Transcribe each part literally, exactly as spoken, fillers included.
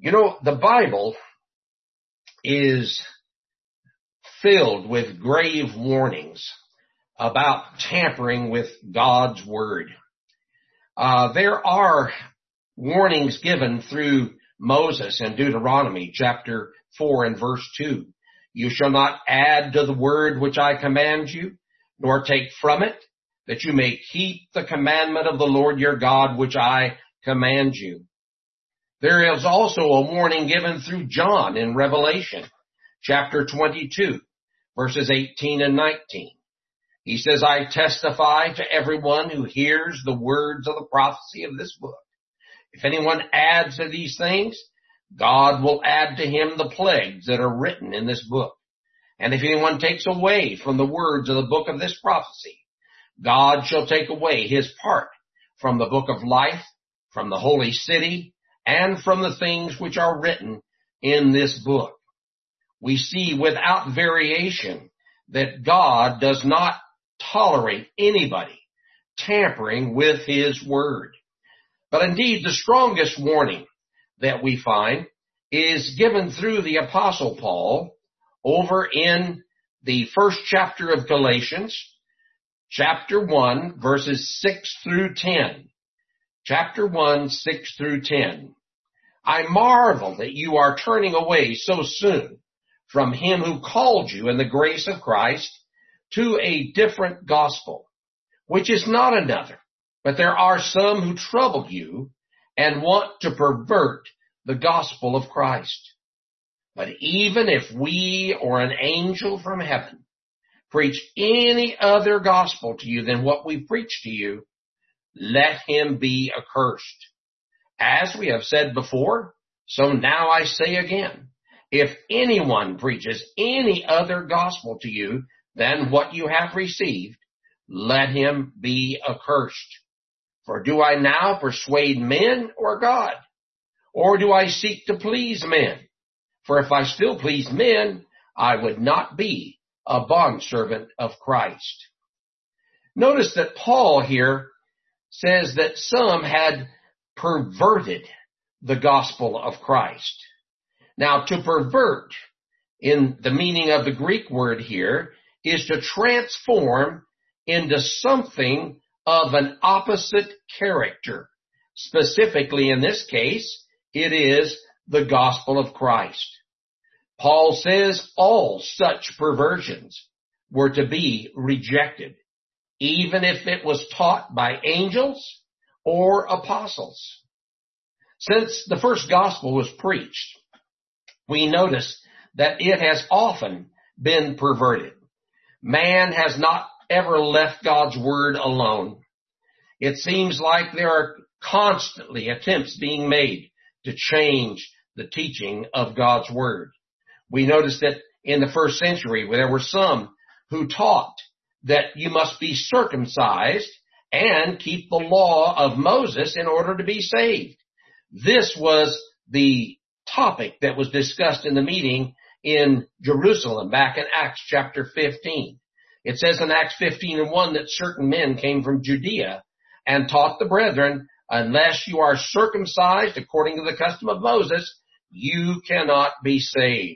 You know, the Bible is filled with grave warnings about tampering with God's Word. Uh, there are warnings given through Moses in Deuteronomy chapter four and verse two. You shall not add to the word which I command you, nor take from it, that you may keep the commandment of the Lord your God which I command you. There is also a warning given through John in Revelation chapter twenty-two, verses eighteen and nineteen. He says, I testify to everyone who hears the words of the prophecy of this book. If anyone adds to these things, God will add to him the plagues that are written in this book. And if anyone takes away from the words of the book of this prophecy, God shall take away his part from the book of life, from the holy city, and from the things which are written in this book. We see without variation that God does not tolerate anybody tampering with his word. But indeed, the strongest warning that we find is given through the Apostle Paul over in the first chapter of Galatians, chapter one, verses six through ten. Chapter one, six through ten. I marvel that you are turning away so soon from him who called you in the grace of Christ to a different gospel, which is not another. But there are some who trouble you and want to pervert the gospel of Christ. But even if we or an angel from heaven preach any other gospel to you than what we preach to you, let him be accursed. As we have said before, so now I say again, if anyone preaches any other gospel to you than what you have received, let him be accursed. For do I now persuade men or God? Or do I seek to please men? For if I still please men, I would not be a bondservant of Christ. Notice that Paul here says that some had perverted the gospel of Christ. Now, to pervert, in the meaning of the Greek word here, is to transform into something of an opposite character. Specifically, in this case, it is the gospel of Christ. Paul says all such perversions were to be rejected, even if it was taught by angels or apostles. Since the first gospel was preached, we notice that it has often been perverted. Man has not ever left God's word alone. It seems like there are constantly attempts being made to change the teaching of God's word. We notice that in the first century, there were some who taught that you must be circumcised and keep the law of Moses in order to be saved. This was the topic that was discussed in the meeting in Jerusalem back in Acts chapter fifteen. It says in Acts fifteen and one that certain men came from Judea and taught the brethren, unless you are circumcised according to the custom of Moses, you cannot be saved.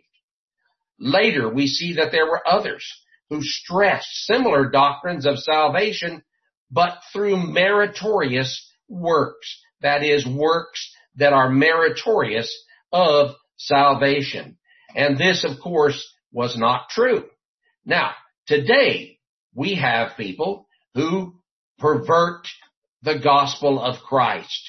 Later, we see that there were others who stressed similar doctrines of salvation, but through meritorious works. That is, works that are meritorious of salvation. And this, of course, was not true. Now, today, we have people who pervert the gospel of Christ.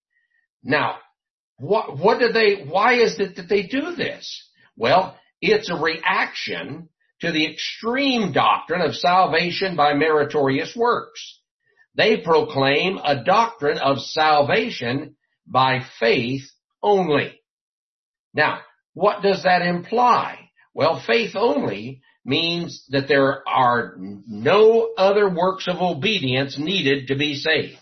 Now, what, what do they, why is it that they do this? Well, it's a reaction to the extreme doctrine of salvation by meritorious works. They proclaim a doctrine of salvation by faith only. Now, what does that imply? Well, faith only means that there are no other works of obedience needed to be saved.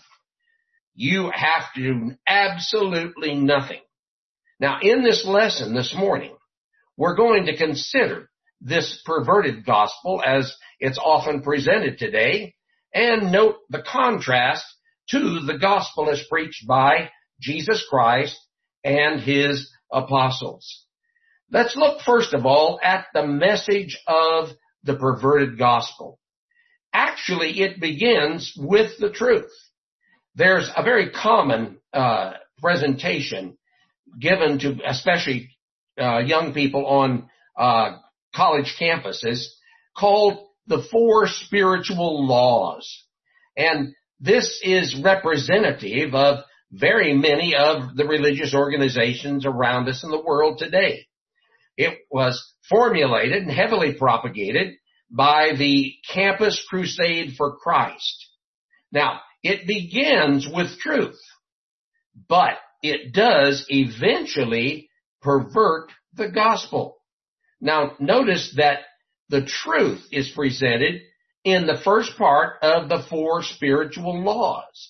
You have to do absolutely nothing. Now, in this lesson this morning, we're going to consider this perverted gospel as it's often presented today and note the contrast to the gospel as preached by Jesus Christ and his apostles. Let's look first of all at the message of the perverted gospel. Actually, it begins with the truth. There's a very common uh, presentation given to especially uh, young people on uh, college campuses called the Four Spiritual Laws. And this is representative of very many of the religious organizations around us in the world today. It was formulated and heavily propagated by the Campus Crusade for Christ. Now, it begins with truth, but it does eventually pervert the gospel. Now, notice that the truth is presented in the first part of the four spiritual laws.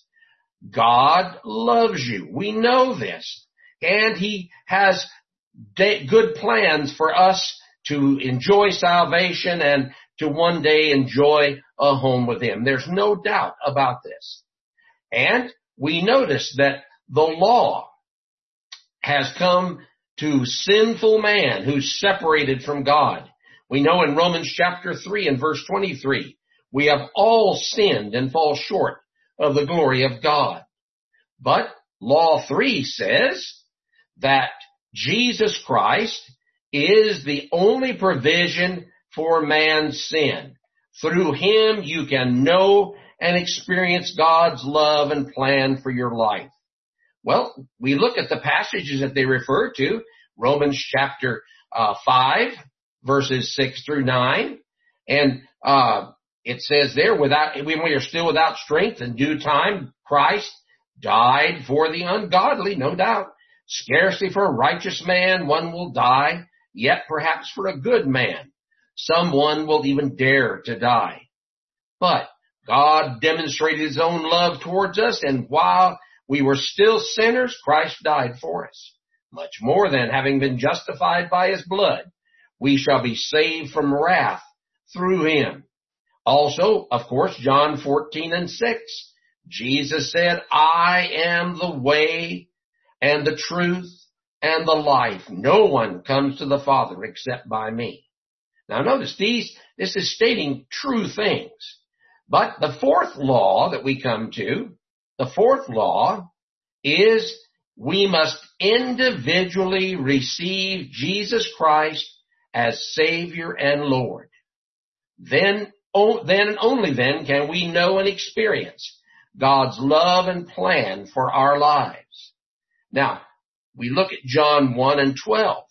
God loves you. We know this. And He has good plans for us to enjoy salvation and to one day enjoy a home with Him. There's no doubt about this. And we notice that the law has come to sinful man who's separated from God. We know in Romans chapter three and verse twenty-three, we have all sinned and fall short of the glory of God. But law three says that Jesus Christ is the only provision for man's sin. Through Him you can know and experience God's love and plan for your life. Well, we look at the passages that they refer to, Romans chapter uh, five, verses six through nine, and uh it says there, without when we are still without strength, in due time Christ died for the ungodly, no doubt. Scarcely for a righteous man one will die, yet perhaps for a good man someone will even dare to die. But God demonstrated His own love towards us, and while we were still sinners, Christ died for us. Much more than, having been justified by His blood, we shall be saved from wrath through Him. Also, of course, John fourteen and six, Jesus said, I am the way and the truth and the life. No one comes to the Father except by me. Now notice these, this is stating true things. But the fourth law that we come to, the fourth law is we must individually receive Jesus Christ as Savior and Lord. Then, oh, then and only then can we know and experience God's love and plan for our lives. Now, we look at John one and twelve,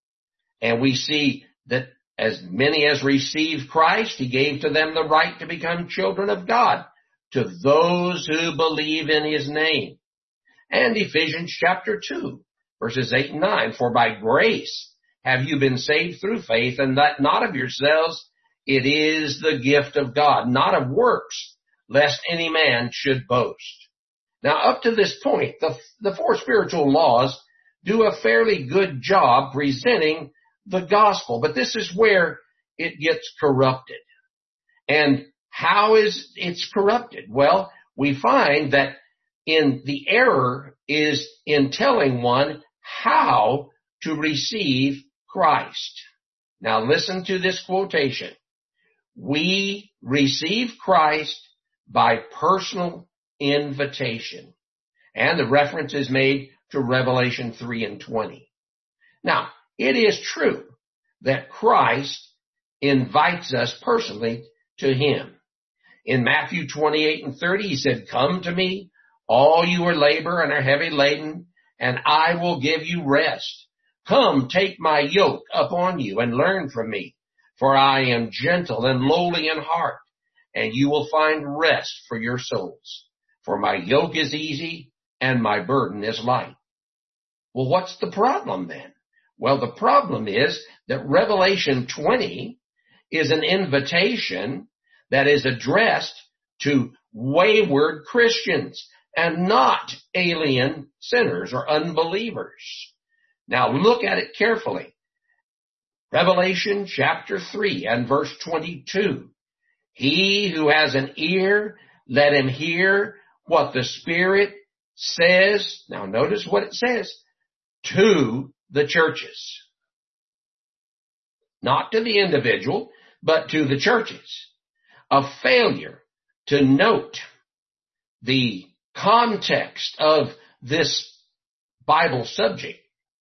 and we see that as many as received Christ, He gave to them the right to become children of God, to those who believe in His name. And Ephesians chapter two, verses eight and nine, for by grace have you been saved through faith, and that not of yourselves, it is the gift of God, not of works, lest any man should boast. Now, up to this point, the, the four spiritual laws do a fairly good job presenting the gospel, but this is where it gets corrupted. And how is it corrupted? Well, we find that in the error is in telling one how to receive Christ. Now listen to this quotation. We receive Christ by personal invitation. And the reference is made to Revelation three and twenty. Now, it is true that Christ invites us personally to Him. In Matthew twenty-eight and thirty, He said, come to me, all you are labor and are heavy laden, and I will give you rest. Come, take my yoke upon you and learn from me, for I am gentle and lowly in heart, and you will find rest for your souls. For my yoke is easy and my burden is light. Well, what's the problem then? Well, the problem is that Revelation twenty is an invitation that is addressed to wayward Christians and not alien sinners or unbelievers. Now look at it carefully. Revelation chapter three and verse twenty-two. He who has an ear, let him hear what the Spirit says. Now notice what it says. To the churches. Not to the individual, but to the churches. A failure to note the context of this Bible subject.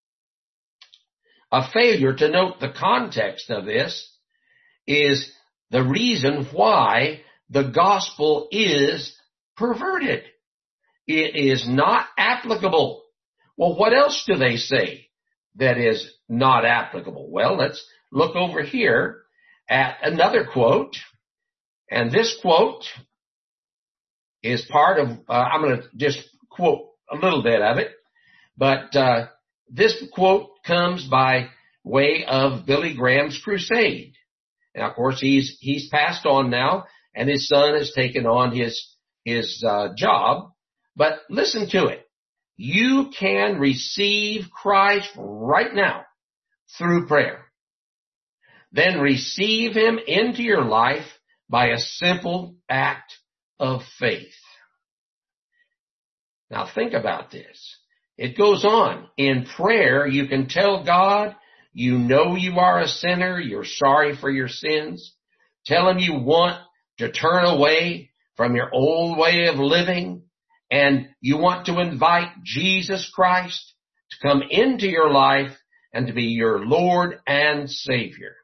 A failure to note the context of this is the reason why the gospel is perverted. It is not applicable. Well, what else do they say that is not applicable? Well, let's look over here at another quote. And this quote is part of, uh, I'm going to just quote a little bit of it, but uh, this quote comes by way of Billy Graham's crusade. Now, of course, he's he's passed on now, and his son has taken on his his uh, job. But listen to it. You can receive Christ right now through prayer. Then receive him into your life by a simple act of faith. Now think about this. It goes on. In prayer, you can tell God you know you are a sinner, you're sorry for your sins. Tell him you want to turn away from your old way of living, and you want to invite Jesus Christ to come into your life and to be your Lord and Savior.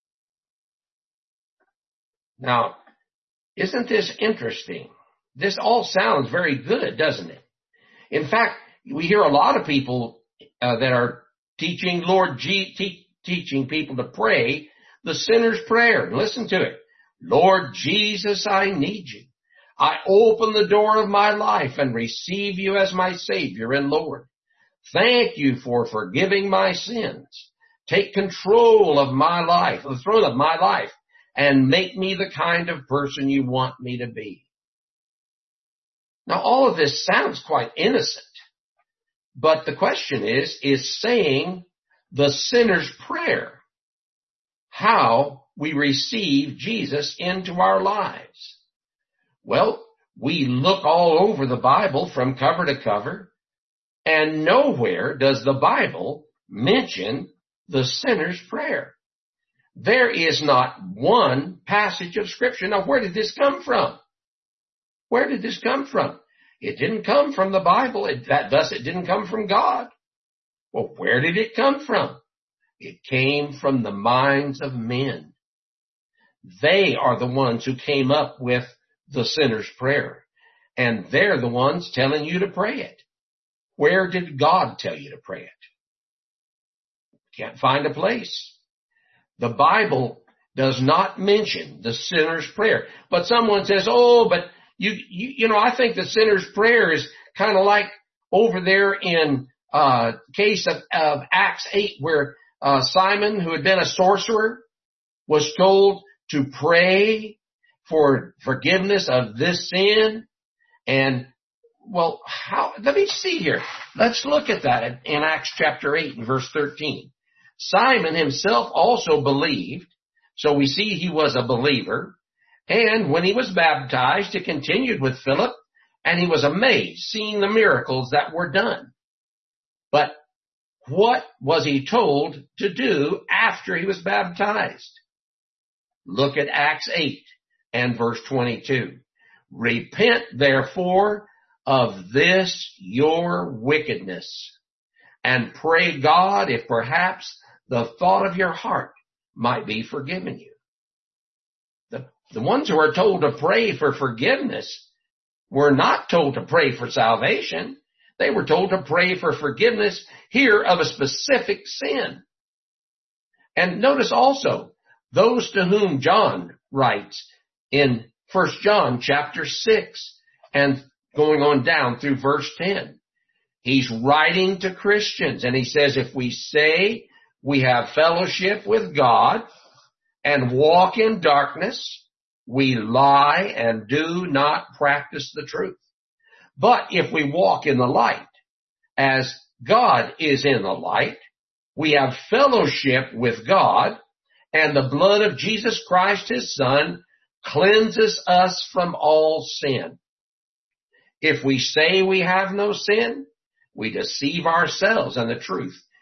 Now, isn't this interesting? This all sounds very good, doesn't it? In fact, we hear a lot of people uh, that are teaching Lord G, te- teaching people to pray the sinner's prayer. Listen to it. Lord Jesus, I need you. I open the door of my life and receive you as my Savior and Lord. Thank you for forgiving my sins. Take control of my life, the throne of my life, and make me the kind of person you want me to be. Now, all of this sounds quite innocent, but the question is, is saying the sinner's prayer how we receive Jesus into our lives? Well, we look all over the Bible from cover to cover, and nowhere does the Bible mention the sinner's prayer. There is not one passage of Scripture. Now, where did this come from? Where did this come from? It didn't come from the Bible. It, that, thus, it didn't come from God. Well, where did it come from? It came from the minds of men. They are the ones who came up with the sinner's prayer, and they're the ones telling you to pray it. Where did God tell you to pray it? Can't find a place. The Bible does not mention the sinner's prayer. But someone says, oh, but you, you, you know, I think the sinner's prayer is kind of like over there in uh case of, of Acts eight, where uh Simon, who had been a sorcerer, was told to pray for forgiveness of this sin. And, well, how, let me see here. Let's look at that in Acts chapter eight and verse thirteen. Simon himself also believed, so we see he was a believer. And when he was baptized, he continued with Philip, and he was amazed, seeing the miracles that were done. But what was he told to do after he was baptized? Look at Acts eight and verse twenty-two. Repent, therefore, of this your wickedness, and pray God if perhaps the thought of your heart might be forgiven you. The, the ones who are told to pray for forgiveness were not told to pray for salvation. They were told to pray for forgiveness here of a specific sin. And notice also, those to whom John writes in First John chapter six and going on down through verse ten. He's writing to Christians, and he says, if we say we have fellowship with God and walk in darkness, we lie and do not practice the truth. But if we walk in the light, as God is in the light, we have fellowship with God, and the blood of Jesus Christ, his Son, cleanses us from all sin. If we say we have no sin, we deceive ourselves, and the truth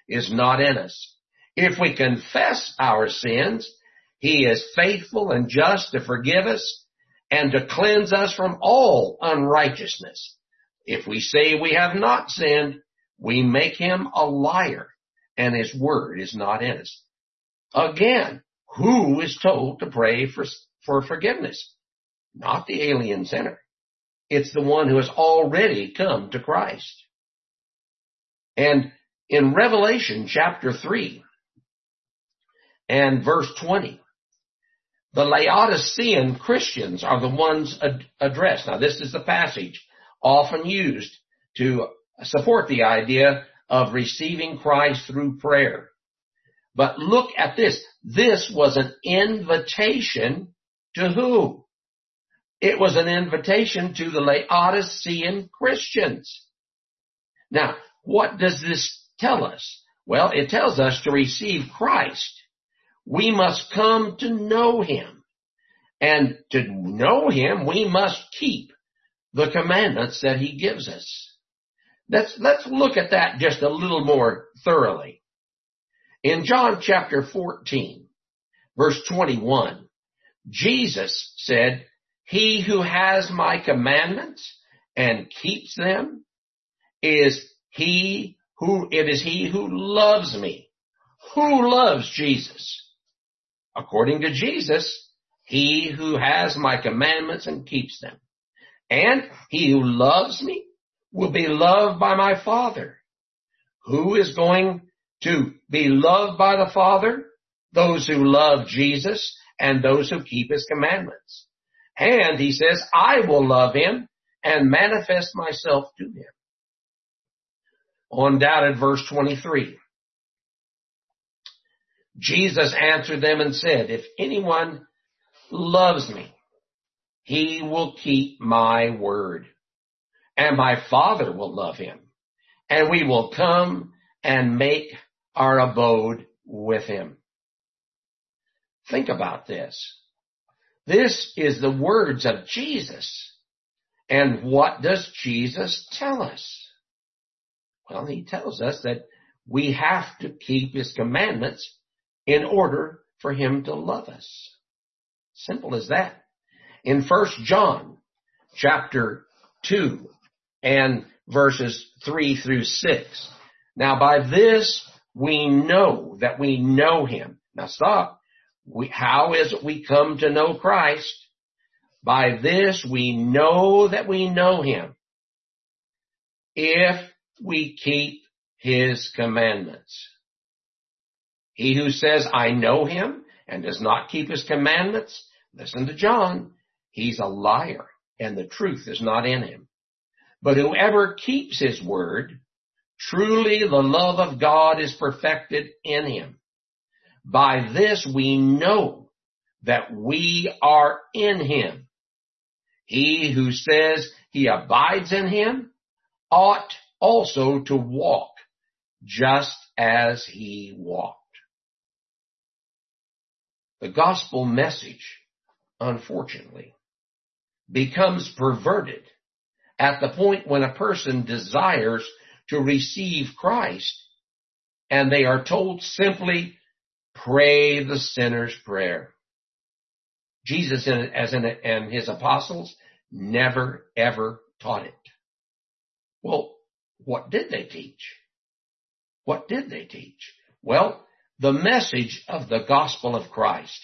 is not in us. If we confess our sins, He is faithful and just to forgive us and to cleanse us from all unrighteousness. If we say we have not sinned, we make Him a liar, and His word is not in us. Again, who is told to pray for, for forgiveness? Not the alien sinner. It's the one who has already come to Christ. And in Revelation chapter three and verse twenty, the Laodicean Christians are the ones ad- addressed. Now, this is the passage often used to support the idea of receiving Christ through prayer. But look at this. This was an invitation to who? It was an invitation to the Laodicean Christians. Now, what does this tell us? Well, it tells us to receive Christ, we must come to know Him. And to know Him, we must keep the commandments that He gives us. Let's, let's look at that just a little more thoroughly. In John chapter fourteen, verse twenty-one, Jesus said, "He who has my commandments and keeps them is he who, it is he who loves me." Who loves Jesus? According to Jesus, he who has my commandments and keeps them. And he who loves me will be loved by my Father. Who is going to be loved by the Father? Those who love Jesus and those who keep His commandments. And he says, I will love him and manifest myself to him. On down at verse twenty-three. Jesus answered them and said, if anyone loves me, he will keep my word, and my Father will love him, and we will come and make our abode with him. Think about this. This is the words of Jesus. And what does Jesus tell us? Well, he tells us that we have to keep his commandments in order for him to love us. Simple as that. In First John chapter two and verses three through six. Now by this we know that we know him. Now stop. We, how is it we come to know Christ? By this we know that we know him, if we keep his commandments. He who says, I know him, and does not keep his commandments, listen to John, he's a liar, and the truth is not in him. But whoever keeps his word, truly the love of God is perfected in him. By this we know that we are in him. He who says he abides in him ought also to walk just as he walked. The gospel message, unfortunately, becomes perverted at the point when a person desires to receive Christ and they are told simply, pray the sinner's prayer. Jesus as in, and his apostles never, ever taught it. Well, what did they teach? What did they teach? Well, the message of the gospel of Christ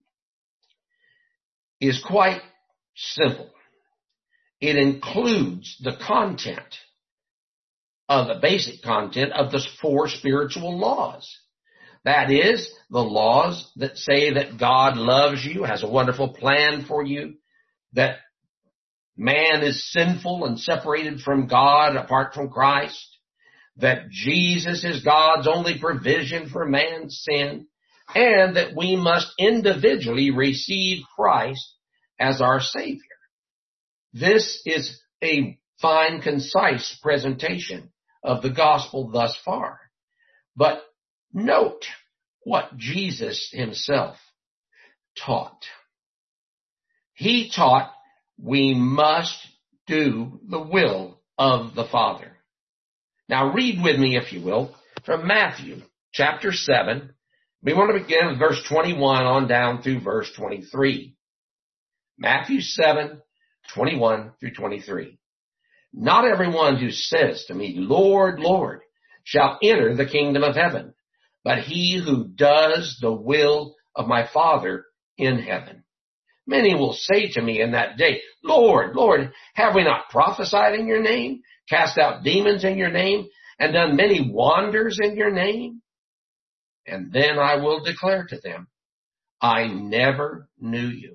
is quite simple. It includes the content of the basic content of the four spiritual laws. That is, the laws that say that God loves you, has a wonderful plan for you, that man is sinful and separated from God apart from Christ, that Jesus is God's only provision for man's sin, and that we must individually receive Christ as our Savior. This is a fine, concise presentation of the gospel thus far. But note what Jesus himself taught. He taught we must do the will of the Father. Now read with me, if you will, from Matthew chapter seven. We want to begin with verse twenty-one on down through verse twenty-three. Matthew seven, twenty-one through twenty-three. Not everyone who says to me, Lord, Lord, shall enter the kingdom of heaven, but he who does the will of my Father in heaven. Many will say to me in that day, Lord, Lord, have we not prophesied in your name, cast out demons in your name, and done many wonders in your name? And then I will declare to them, I never knew you.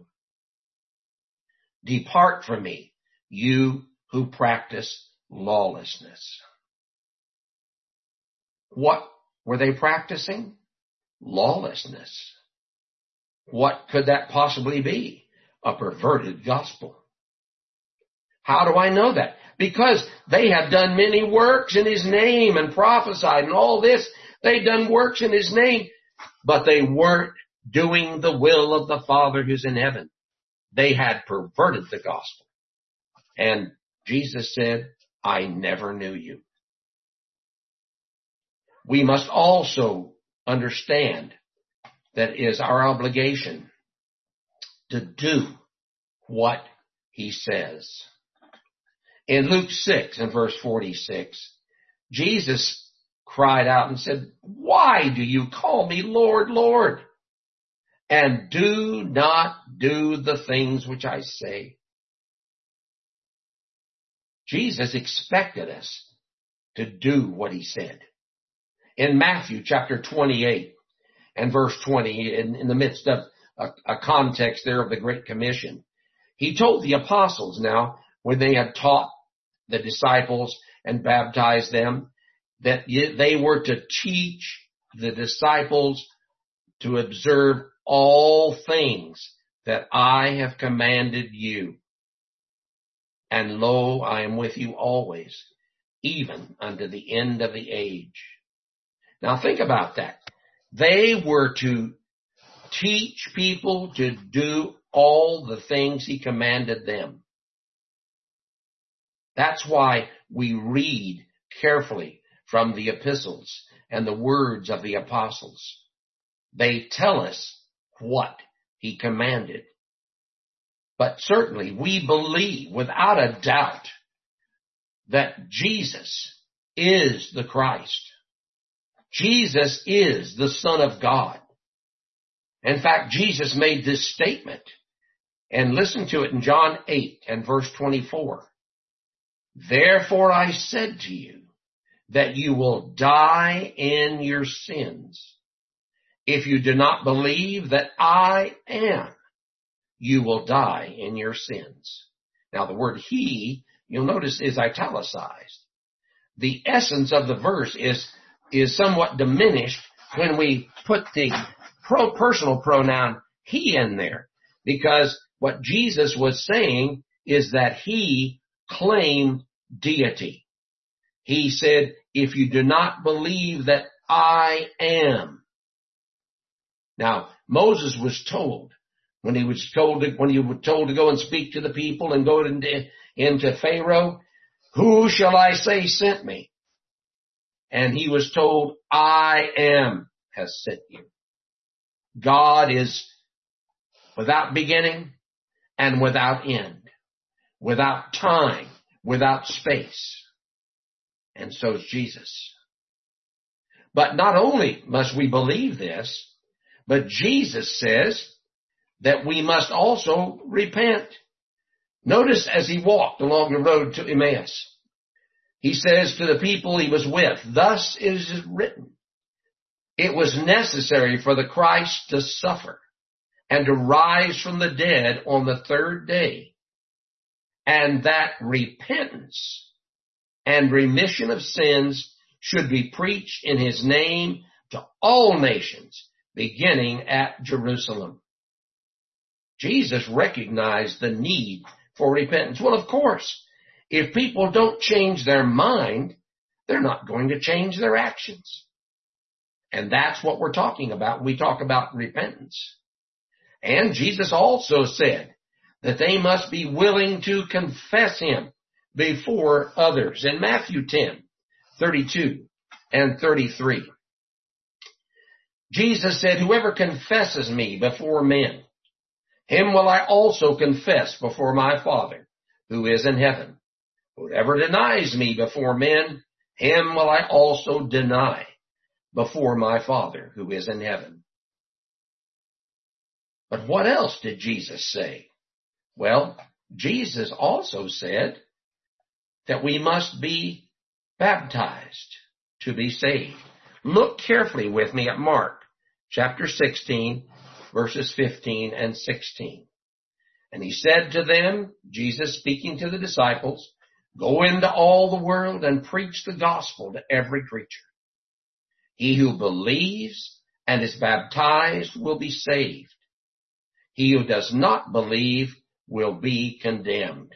Depart from me, you who practice lawlessness. What were they practicing? Lawlessness. What could that possibly be? A perverted gospel. How do I know that? Because they have done many works in his name and prophesied and all this. They've done works in his name, but they weren't doing the will of the Father who's in heaven. They had perverted the gospel. And Jesus said, I never knew you. We must also understand that it is our obligation to do what he says. In Luke six and verse forty-six, Jesus cried out and said, why do you call me Lord, Lord, and do not do the things which I say? Jesus expected us to do what he said. In Matthew chapter twenty-eight and verse twenty, in, in the midst of a, a context there of the Great Commission, he told the apostles now, when they had taught the disciples and baptized them, that they were to teach the disciples to observe all things that I have commanded you. And lo, I am with you always, even unto the end of the age. Now think about that. They were to teach people to do all the things he commanded them. That's why we read carefully from the epistles and the words of the apostles. They tell us what he commanded. But certainly we believe without a doubt that Jesus is the Christ. Jesus is the Son of God. In fact, Jesus made this statement, and listen to it in John eight and verse twenty-four. Therefore I said to you that you will die in your sins. If you do not believe that I am, you will die in your sins. Now the word he, you'll notice, is italicized. The essence of the verse is, is somewhat diminished when we put the pro personal pronoun he in there, because what Jesus was saying is that he claimed deity. He said, if you do not believe that I am. Now, Moses was told, when he was told to, when he was told to go and speak to the people and go into, into Pharaoh, who shall I say sent me? And he was told, I am has sent you. God is without beginning and without end, without time, without space. And so is Jesus. But not only must we believe this, but Jesus says that we must also repent. Notice as he walked along the road to Emmaus, he says to the people he was with, thus is it written, it was necessary for the Christ to suffer and to rise from the dead on the third day, and that repentance and remission of sins should be preached in his name to all nations, beginning at Jerusalem. Jesus recognized the need for repentance. Well, of course, if people don't change their mind, they're not going to change their actions. And that's what we're talking about when we talk about repentance. And Jesus also said that they must be willing to confess him before others. In Matthew ten, thirty-two and thirty-three. Jesus said, whoever confesses me before men, him will I also confess before my Father who is in heaven. Whoever denies me before men, him will I also deny before my Father who is in heaven. But what else did Jesus say? Well, Jesus also said that we must be baptized to be saved. Look carefully with me at Mark chapter sixteen, verses fifteen and sixteen. And he said to them, Jesus speaking to the disciples, go into all the world and preach the gospel to every creature. He who believes and is baptized will be saved. He who does not believe will be condemned.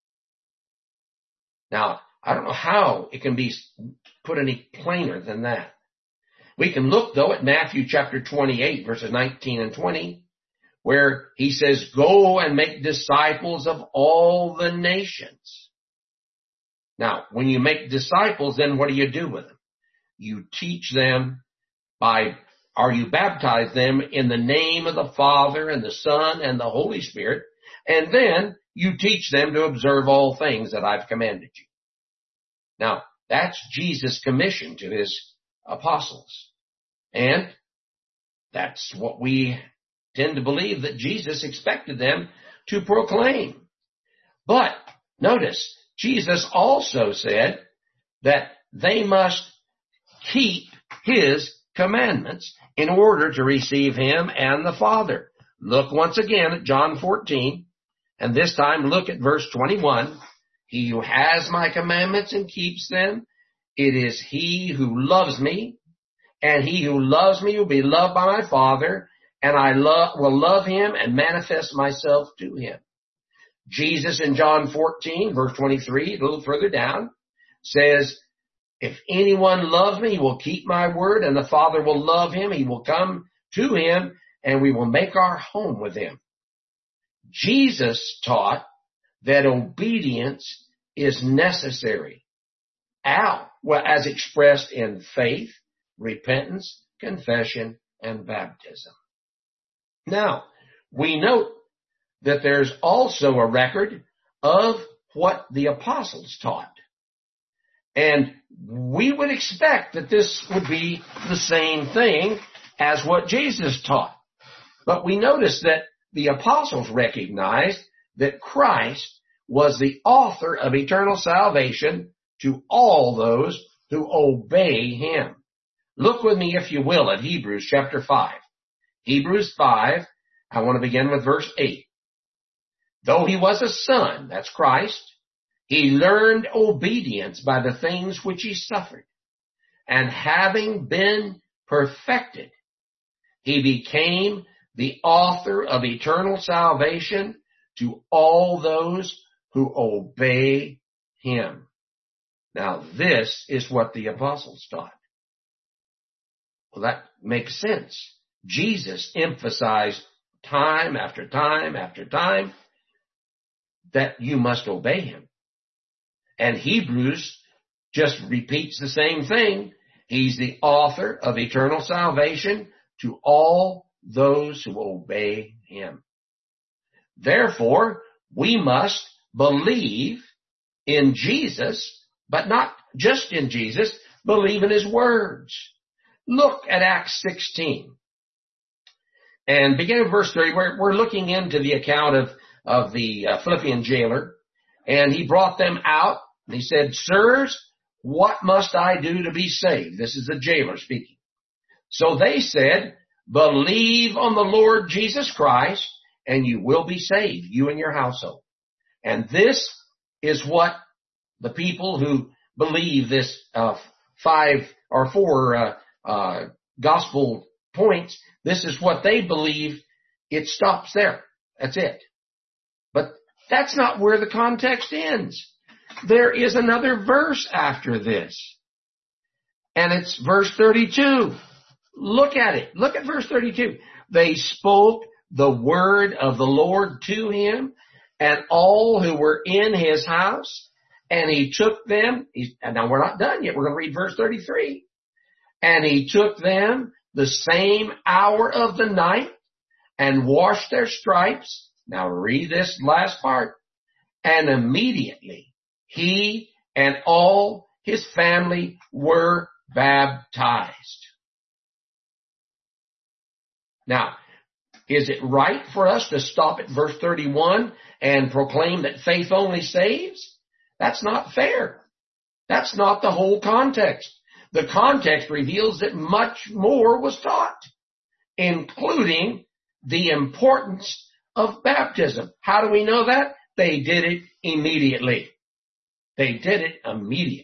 Now, I don't know how it can be put any plainer than that. We can look, though, at Matthew chapter twenty-eight, verses nineteen and twenty, where he says, go and make disciples of all the nations. Now, when you make disciples, then what do you do with them? You teach them by, or you baptize them in the name of the Father and the Son and the Holy Spirit, and then you teach them to observe all things that I've commanded you. Now, that's Jesus' commission to his apostles. And that's what we tend to believe that Jesus expected them to proclaim. But notice, Jesus also said that they must keep his commandments in order to receive him and the Father. Look once again at John fourteen, and this time look at verse twenty-one. He who has my commandments and keeps them, it is he who loves me, and he who loves me will be loved by my Father, and I lo- will love him and manifest myself to him. Jesus in John fourteen, verse twenty-three, a little further down, says, if anyone loves me, he will keep my word, and the Father will love him. He will come to him, and we will make our home with him. Jesus taught that obedience is necessary, as expressed in faith, repentance, confession, and baptism. Now, we note that there's also a record of what the apostles taught. And we would expect that this would be the same thing as what Jesus taught. But we notice that the apostles recognized that Christ was the author of eternal salvation to all those who obey him. Look with me, if you will, at Hebrews chapter five. Hebrews five, I want to begin with verse eight. Though he was a son, that's Christ, he learned obedience by the things which he suffered. And having been perfected, he became the author of eternal salvation to all those who obey him. Now, this is what the apostles taught. Well, that makes sense. Jesus emphasized time after time after time that you must obey him. And Hebrews just repeats the same thing. He's the author of eternal salvation to all those who obey him. Therefore, we must believe in Jesus, but not just in Jesus, believe in his words. Look at Acts sixteen. And begin at verse thirty. We're, we're looking into the account of, of the uh, Philippian jailer. And he brought them out. And he said, sirs, what must I do to be saved? This is the jailer speaking. So they said, believe on the Lord Jesus Christ, and you will be saved, you and your household. And this is what the people who believe this uh, five or four uh, uh, gospel points, this is what they believe. It stops there. That's it. But that's not where the context ends. There is another verse after this. And it's verse thirty-two. Look at it. Look at verse thirty-two. They spoke the word of the Lord to him and all who were in his house. And he took them. He's, and now we're not done yet. We're going to read verse thirty-three. And he took them the same hour of the night and washed their stripes. Now read this last part. And immediately he and all his family were baptized. Now, is it right for us to stop at verse thirty-one and proclaim that faith only saves? That's not fair. That's not the whole context. The context reveals that much more was taught, including the importance of baptism. How do we know that? They did it immediately. They did it immediately.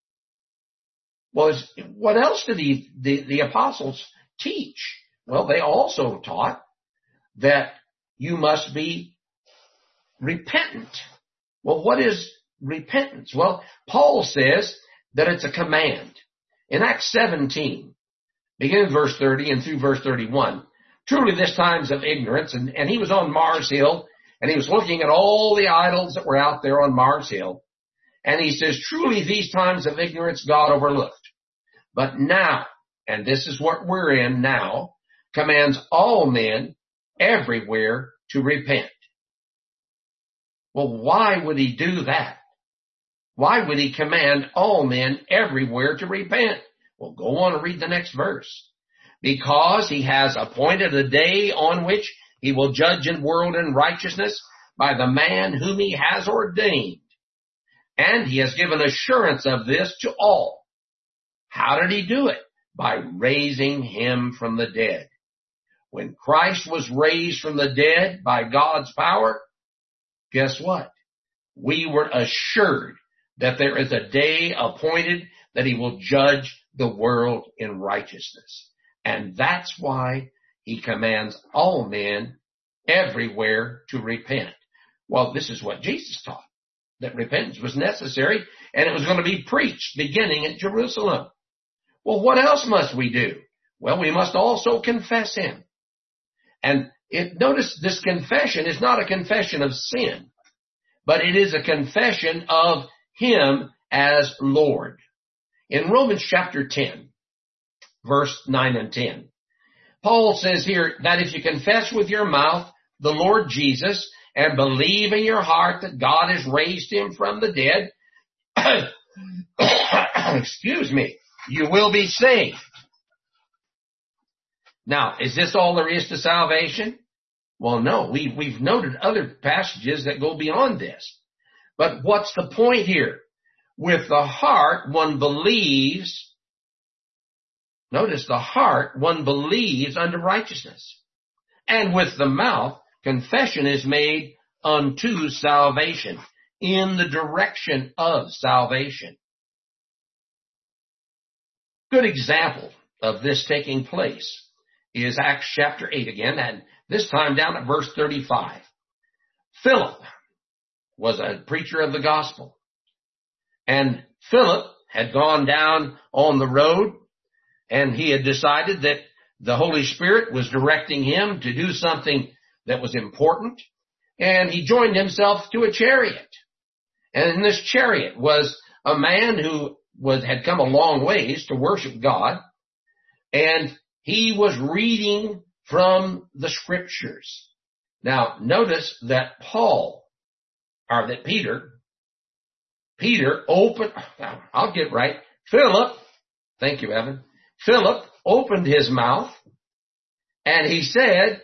Was what else did the, the, the apostles teach? Well, they also taught that you must be repentant. Well, what is repentance? Well, Paul says that it's a command. In Acts seventeen, beginning with verse thirty and through verse thirty-one, truly this time's of ignorance, and, and he was on Mars Hill, and he was looking at all the idols that were out there on Mars Hill, and he says, truly these times of ignorance God overlooked. But now, and this is what we're in now, commands all men everywhere to repent. Well, why would he do that? Why would he command all men everywhere to repent? Well, go on and read the next verse. Because he has appointed a day on which he will judge in world and righteousness by the man whom he has ordained. And he has given assurance of this to all. How did he do it? By raising him from the dead. When Christ was raised from the dead by God's power, guess what? We were assured that there is a day appointed that he will judge the world in righteousness. And that's why he commands all men everywhere to repent. Well, this is what Jesus taught, that repentance was necessary and it was going to be preached beginning at Jerusalem. Well, what else must we do? Well, we must also confess him. And it, notice this confession is not a confession of sin, but it is a confession of him as Lord. In Romans chapter ten, verse nine and ten, Paul says here that if you confess with your mouth the Lord Jesus and believe in your heart that God has raised him from the dead, excuse me, you will be saved. Now, is this all there is to salvation? Well, no, we, we've noted other passages that go beyond this. But what's the point here? With the heart, one believes, notice the heart, one believes unto righteousness. And with the mouth, confession is made unto salvation, in the direction of salvation. Good example of this taking place is Acts chapter eight again, and this time down at verse thirty-five. Philip was a preacher of the gospel, and Philip had gone down on the road, and he had decided that the Holy Spirit was directing him to do something that was important, and he joined himself to a chariot. And in this chariot was a man who was had come a long ways to worship God, and he was reading from the scriptures. Now, notice that Paul, or that Peter, Peter opened, I'll get right, Philip, thank you, Evan, Philip opened his mouth and he said,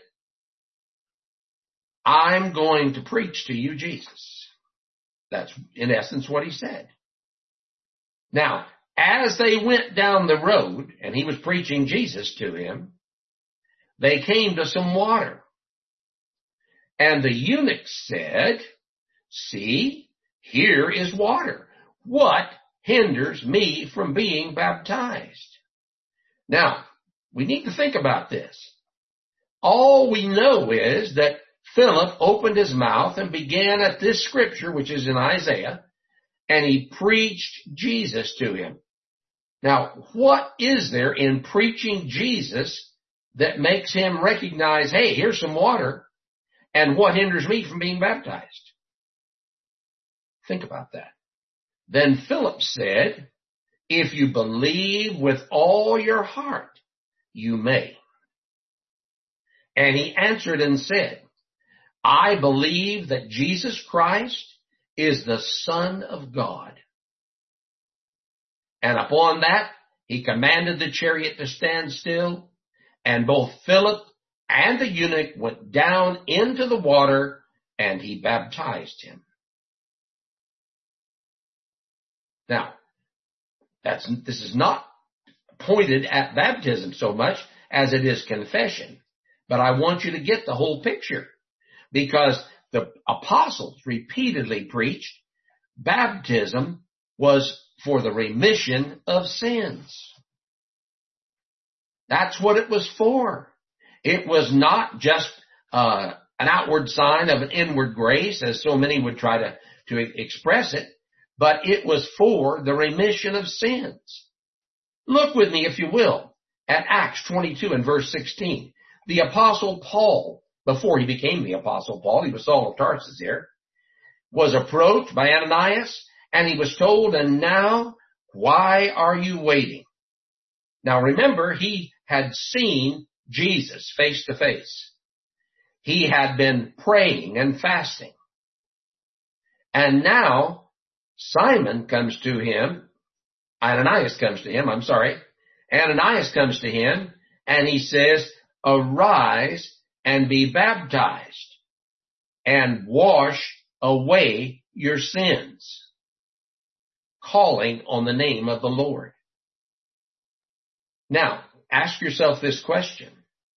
I'm going to preach to you Jesus. That's in essence what he said. Now, as they went down the road and he was preaching Jesus to him, they came to some water. And the eunuch said, see, here is water. What hinders me from being baptized? Now, we need to think about this. All we know is that Philip opened his mouth and began at this scripture, which is in Isaiah, and he preached Jesus to him. Now, what is there in preaching Jesus that makes him recognize, hey, here's some water, and what hinders me from being baptized? Think about that. Then Philip said, If you believe with all your heart, you may. And he answered and said, I believe that Jesus Christ is the Son of God. And upon that, he commanded the chariot to stand still, and both Philip and the eunuch went down into the water, and he baptized him. Now, that's, this is not pointed at baptism so much as it is confession. But I want you to get the whole picture, because the apostles repeatedly preached baptism was for the remission of sins. That's what it was for. It was not just uh, an outward sign of an inward grace, as so many would try to, to express it, but it was for the remission of sins. Look with me, if you will, at Acts twenty-two and verse sixteen. The Apostle Paul, before he became the Apostle Paul, he was Saul of Tarsus here, was approached by Ananias, and he was told, and now, why are you waiting? Now remember, he had seen Jesus face to face. He had been praying and fasting. And now, Simon comes to him, Ananias comes to him, I'm sorry, Ananias comes to him, and he says, arise and be baptized and wash away your sins, calling on the name of the Lord. Now, ask yourself this question.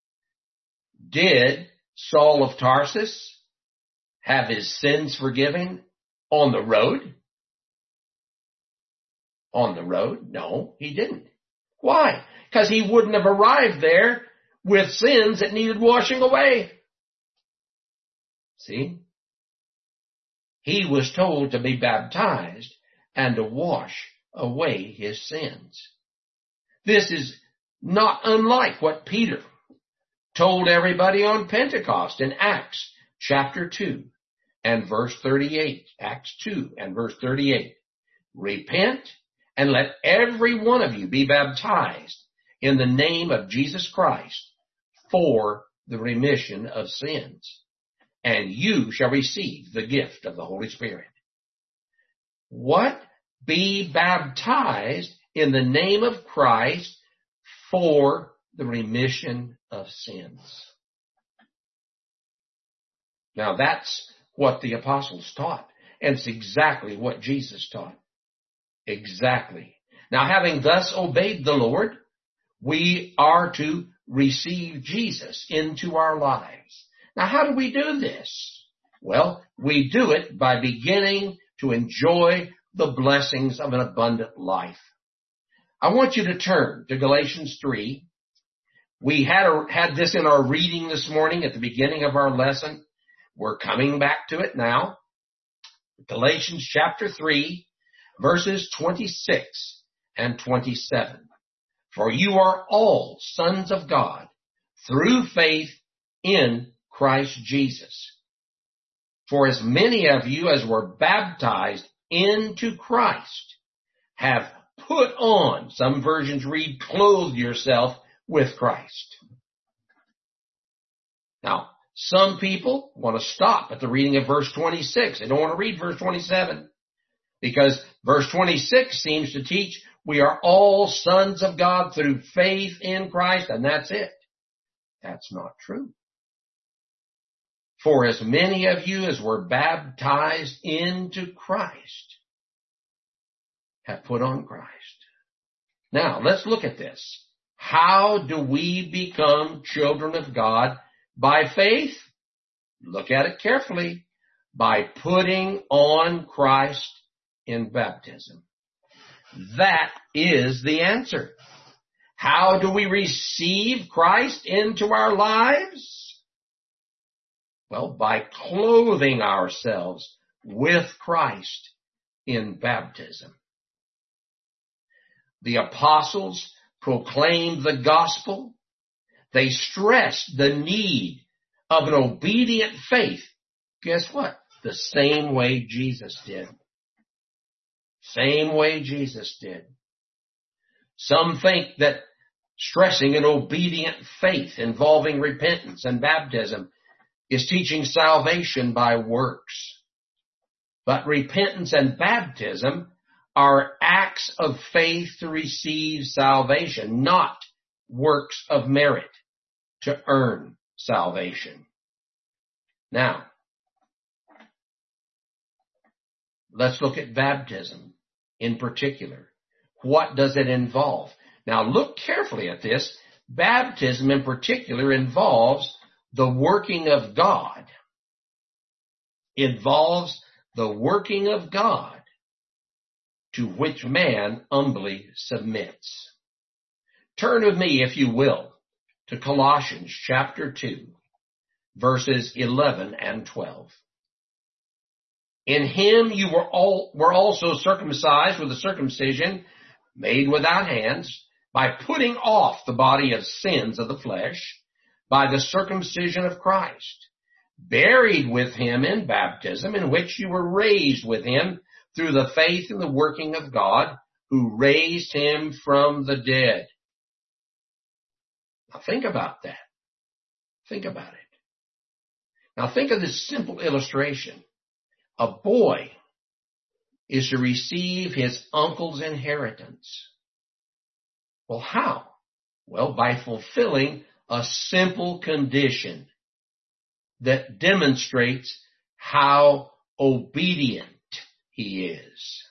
Did Saul of Tarsus have his sins forgiven on the road? On the road? No, he didn't. Why? Because he wouldn't have arrived there with sins that needed washing away. See? He was told to be baptized and to wash away his sins. This is not unlike what Peter told everybody on Pentecost in Acts chapter two and verse thirty-eight. Acts two and verse thirty-eight. Repent and let every one of you be baptized in the name of Jesus Christ for the remission of sins, and you shall receive the gift of the Holy Spirit. What? Be baptized in the name of Christ for the remission of sins. Now that's what the apostles taught, and it's exactly what Jesus taught. Exactly. Now, having thus obeyed the Lord, we are to receive Jesus into our lives. Now, how do we do this? Well, we do it by beginning to enjoy the blessings of an abundant life. I want you to turn to Galatians three. We had, a, had this in our reading this morning at the beginning of our lesson. We're coming back to it now. Galatians chapter three, verses twenty-six and twenty-seven. For you are all sons of God through faith in Christ Jesus. For as many of you as were baptized into Christ have put on, some versions read, clothed yourself with Christ. Now, some people want to stop at the reading of verse twenty-six. They don't want to read verse twenty-seven because verse twenty-six seems to teach we are all sons of God through faith in Christ, and that's it. That's not true. For as many of you as were baptized into Christ have put on Christ. Now, let's look at this. How do we become children of God? By faith? Look at it carefully. By putting on Christ in baptism. That is the answer. How do we receive Christ into our lives? Well, by clothing ourselves with Christ in baptism. The apostles proclaimed the gospel. They stressed the need of an obedient faith. Guess what? The same way Jesus did. Same way Jesus did. Some think that stressing an obedient faith involving repentance and baptism is teaching salvation by works. But repentance and baptism are acts of faith to receive salvation, not works of merit to earn salvation. Now, let's look at baptism in particular. What does it involve? Now, look carefully at this. Baptism in particular involves the working of God. Involves the working of God to which man humbly submits. Turn with me, if you will, to Colossians chapter two, verses eleven and twelve. In him you were all were also circumcised with a circumcision made without hands, by putting off the body of sins of the flesh, by the circumcision of Christ, buried with him in baptism, in which you were raised with him through the faith in the working of God, who raised him from the dead. Now think about that. Think about it. Now think of this simple illustration. A boy is to receive his uncle's inheritance. Well, how? Well, by fulfilling a simple condition that demonstrates how obedient he is.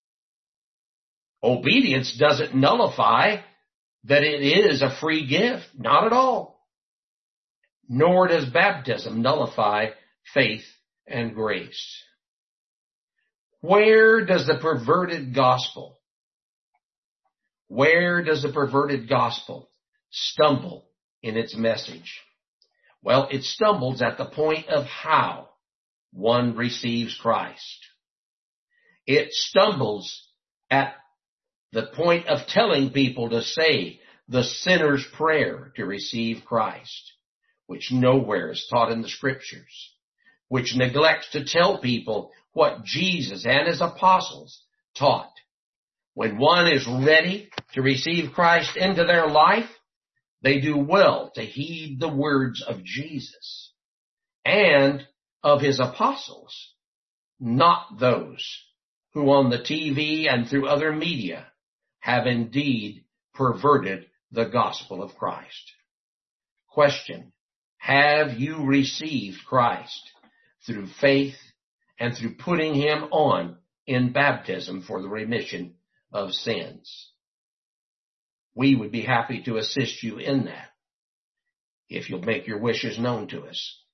Obedience doesn't nullify that it is a free gift. Not at all. Nor does baptism nullify faith and grace. Where does the perverted gospel, where does the perverted gospel stumble in its message? Well, it stumbles at the point of how one receives Christ. It stumbles at the point of telling people to say the sinner's prayer to receive Christ, which nowhere is taught in the scriptures, which neglects to tell people what Jesus and his apostles taught. When one is ready to receive Christ into their life, they do well to heed the words of Jesus and of his apostles, not those who on the T V and through other media have indeed perverted the gospel of Christ. Question: have you received Christ through faith and through putting him on in baptism for the remission of sins? We would be happy to assist you in that if you'll make your wishes known to us.